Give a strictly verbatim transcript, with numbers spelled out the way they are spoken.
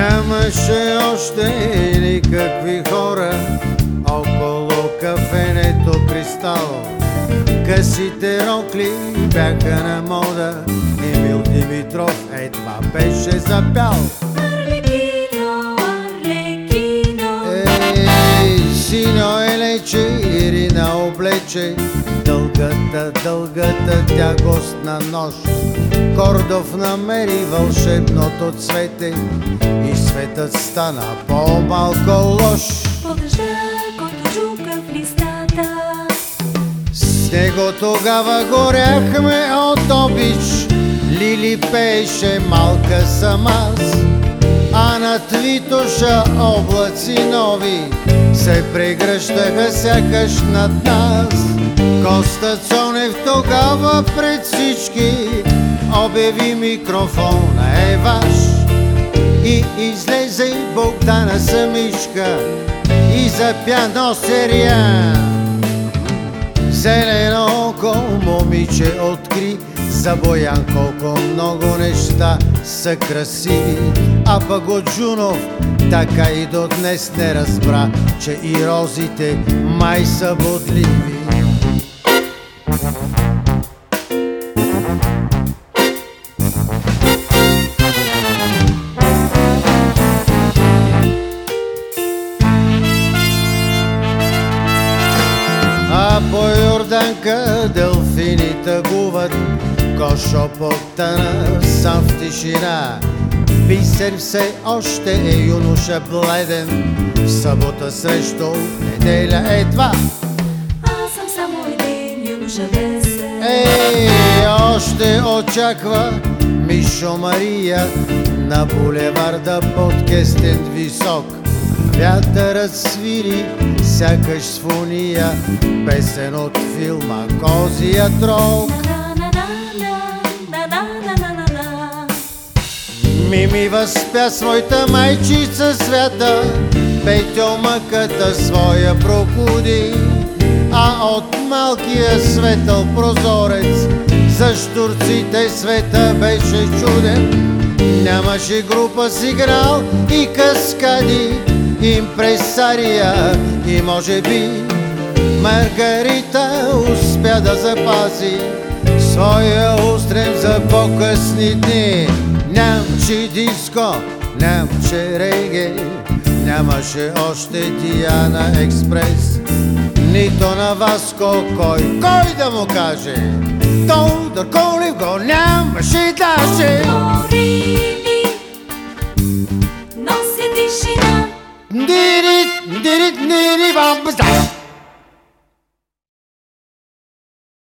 Нямаше още никакви хора около кафенето Кристал. Късите рокли бяха на мода, Емил Димитров едва беше запял. Арлекино, Арлекино, Ей, синьо елече, Ирина облече, дългата, дългата тя гостна нощ. Кордов намери вълшебното цвете и светът стана по-малко лош. по дъжда, който чука в листата. С него тогава горяхме от обич, Лили пееше малка съм аз, а над Витоша облаци нови се прегръщаха сякаш над нас. Коста Цонев тогава пред всички обяви микрофона е ваш и излезе Богдана самичка и запя носерия. Зелено око момиче откри за Боян колко много неща са красиви, а пък от Джунов така и до днес не разбра, че и розите май са бодливи. А по Йорданка делфини тъгуват, Кошо потъна сам в тишина. Бисер все още е юноша бледен, в събота срещу неделя едва. Аз съм само един юноша весел. Ей, още очаква Мишо Мария на булеварда под Кестен висок. Вятърът свири сякаш с фуния песен от филма Козият рог. Мими възпя своята майчица свята, Петьо мъката своя прокуди, а от малкия светъл прозорец за щурците света беше чуден. Нямаше група с играл и каскади, импресария и може би Маргарита успя да запази своя устрем за по-късни дни. Нямаше диско, нямаше реге, нямаше още Диана Експрес, нито на Васко кой, кой да му каже. Тодор Колев го нямаше даже. Моrini носи тишина. Дири, дири, дири, бам,